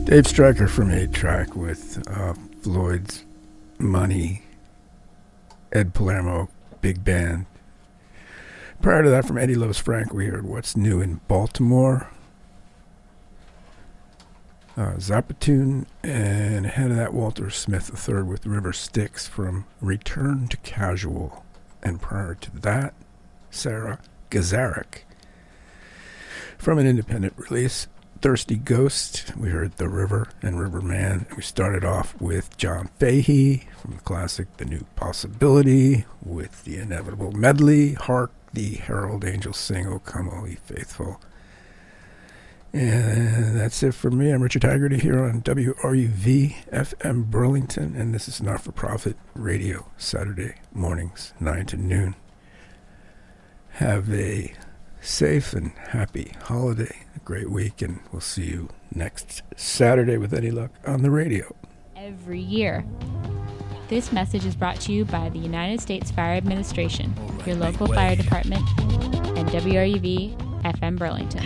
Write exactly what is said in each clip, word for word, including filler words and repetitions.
Dave Stryker from eight track with uh, Floyd's Money, Ed Palermo, Big Band. Prior to that, from Eddie Loves Frank, we heard What's New in Baltimore, uh, Zapatoon, and ahead of that, Walter Smith the third with River Styx from Return to Casual. And prior to that, Sarah Gazarek from an independent release, Thirsty Ghost. We heard The River and Riverman. We started off with John Fahey from the classic The New Possibility with the inevitable medley, Hark the Herald Angels Sing, O Come All Ye Faithful. And that's it for me. I'm Richard Haggerty here on W R U V F M Burlington, and this is Not-for-Profit Radio, Saturday mornings, nine to noon. Have a safe and happy holiday, a great week, and we'll see you next Saturday with any luck on the radio. Every year. This message is brought to you by the United States Fire Administration, right, your local fire department, and W R U V F M Burlington.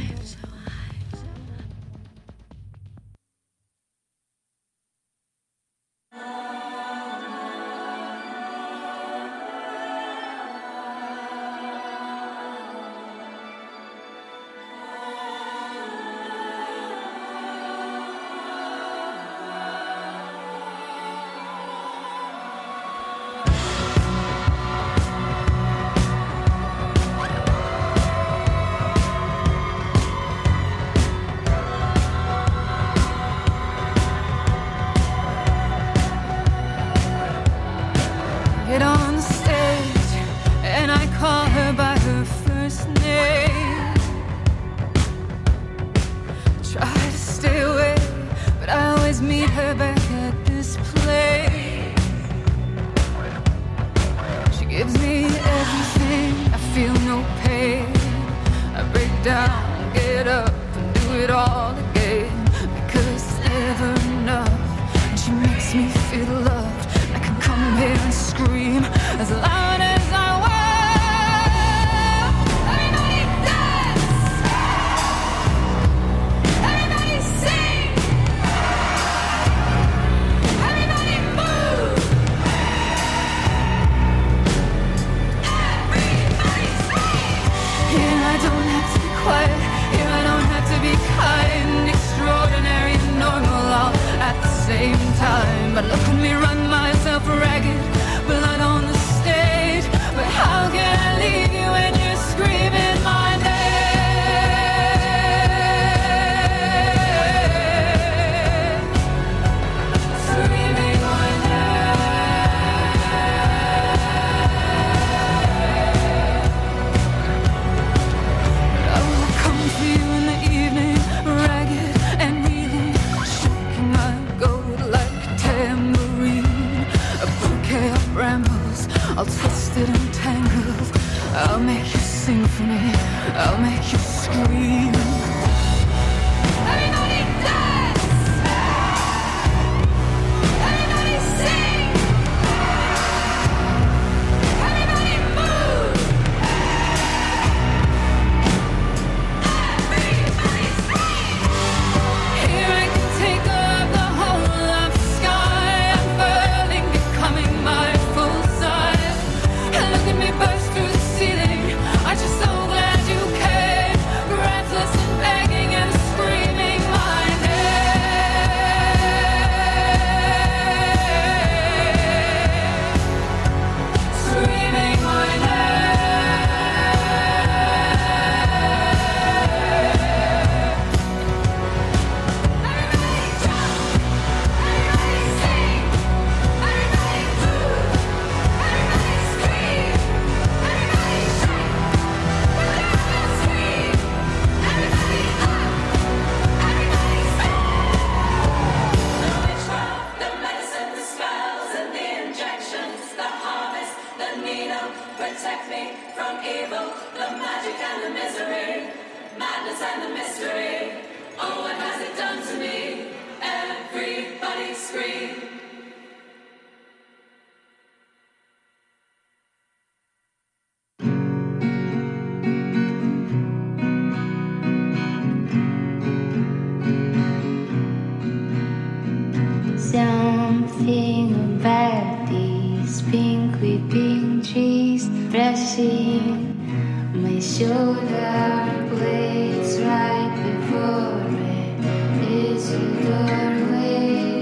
brushing my shoulder blades right before it is the doorway.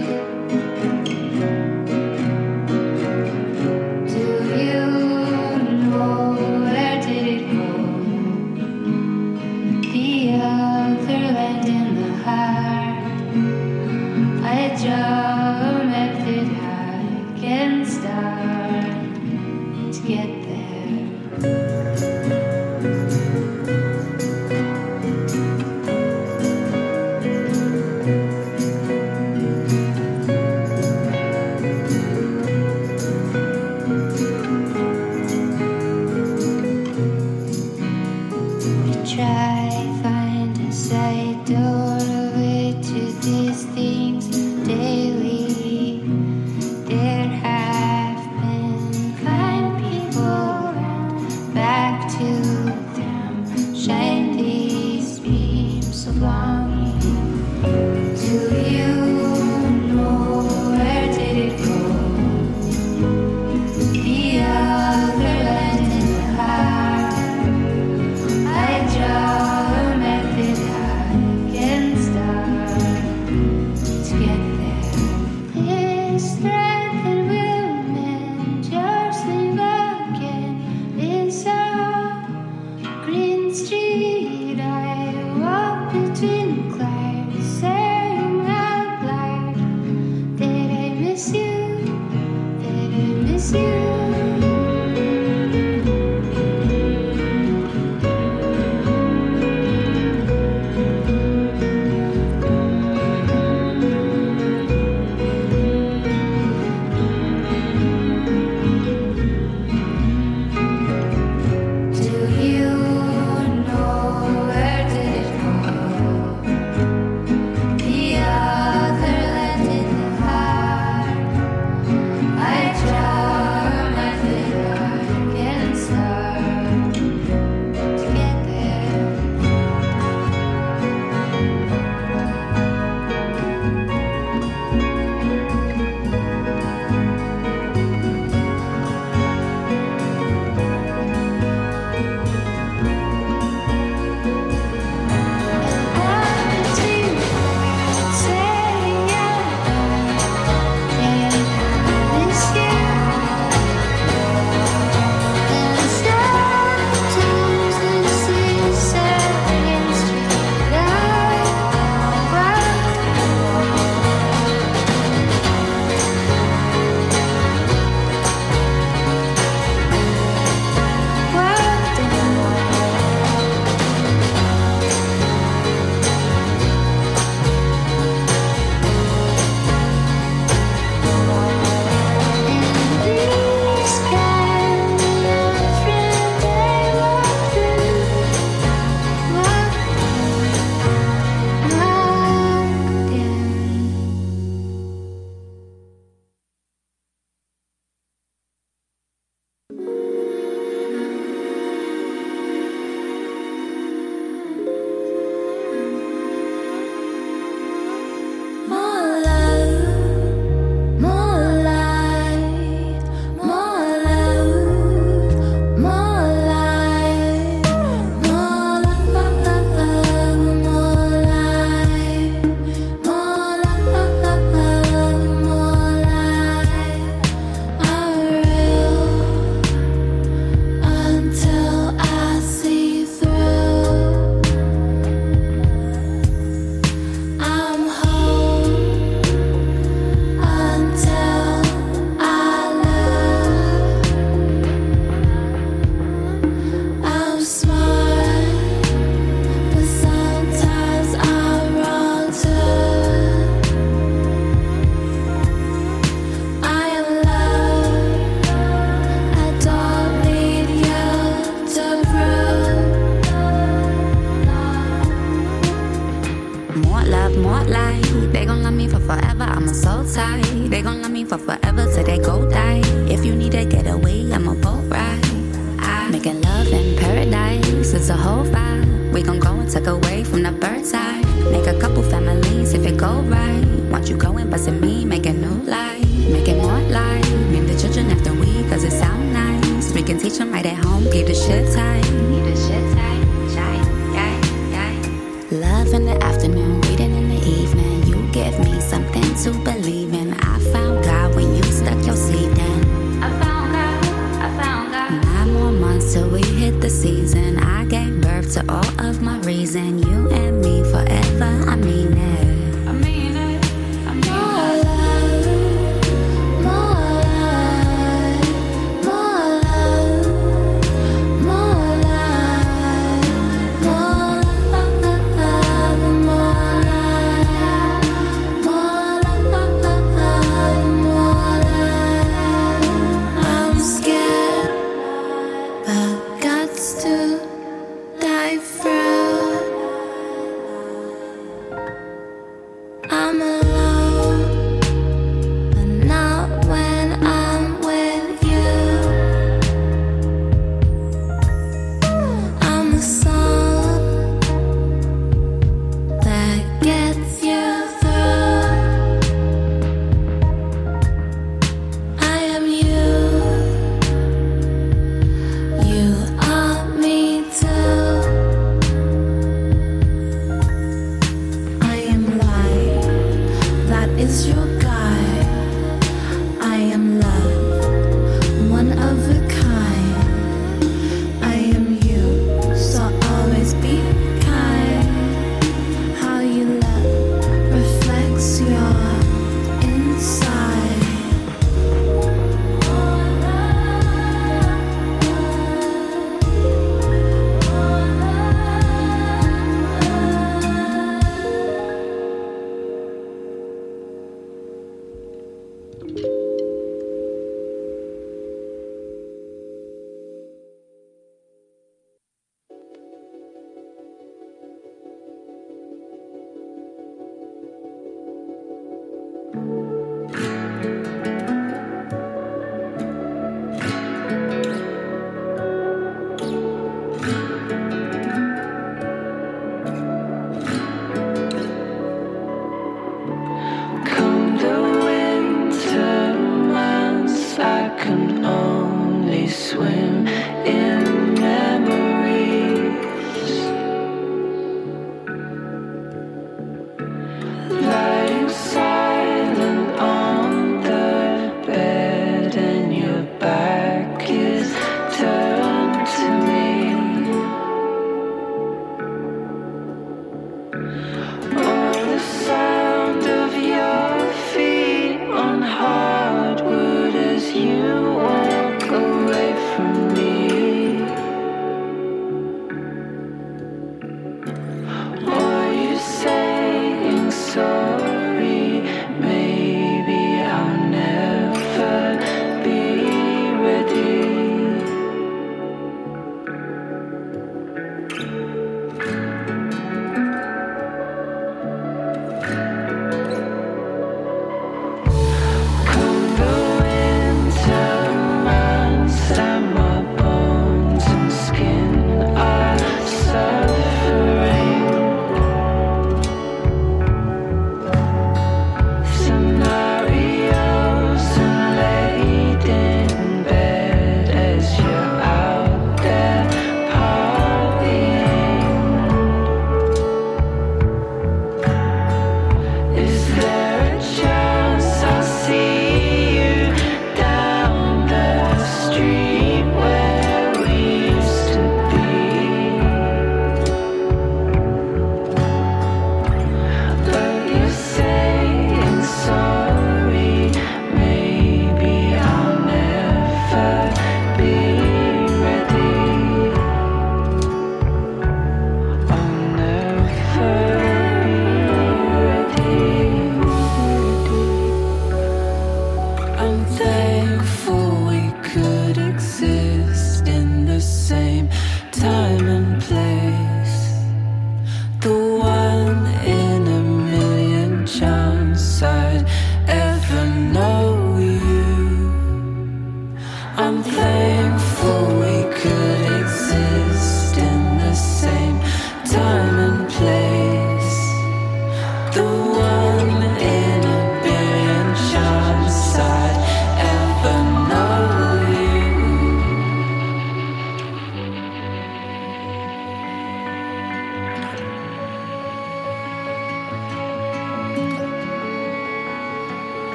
Do you know where did it go? The other land in the heart. I draw a method I can start to get there. Cause it sound nice. We can teach them right at home. Keep the shit tight. Keep the shit tight. Tight, tight, tight. Love in the afternoon, reading in the evening. You give me something to believe in. I found God when you stuck your seed in. I found God, I found God. Nine more months till we hit the season. I gave birth to all of my reason. You and me forever, I mean it. I mean it, I mean more it. Love, more love, more love, more love, more love, more love, more love, more love. I'm scared, but guts to die first.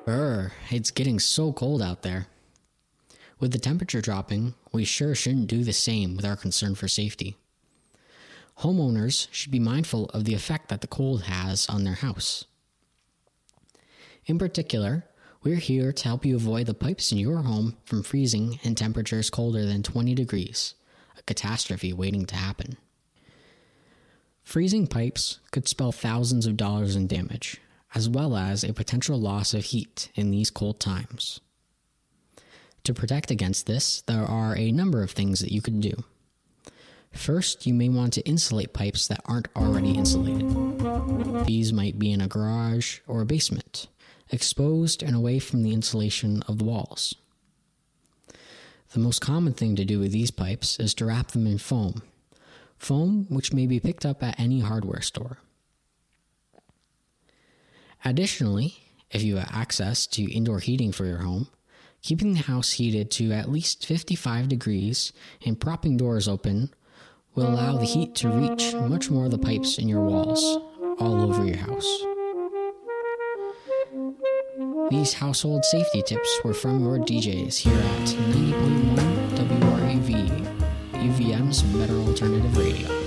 Brr, it's getting so cold out there. With the temperature dropping, we sure shouldn't do the same with our concern for safety. Homeowners should be mindful of the effect that the cold has on their house. In particular, we're here to help you avoid the pipes in your home from freezing in temperatures colder than twenty degrees, a catastrophe waiting to happen. Freezing pipes could spell thousands of dollars in damage, as well as a potential loss of heat in these cold times. To protect against this, there are a number of things that you can do. First, you may want to insulate pipes that aren't already insulated. These might be in a garage or a basement, exposed and away from the insulation of the walls. The most common thing to do with these pipes is to wrap them in foam, foam which may be picked up at any hardware store. Additionally, if you have access to indoor heating for your home, keeping the house heated to at least fifty-five degrees and propping doors open will allow the heat to reach much more of the pipes in your walls, all over your house. These household safety tips were from your D Js here at ninety point one W R U V, U V M's Better Alternative Radio.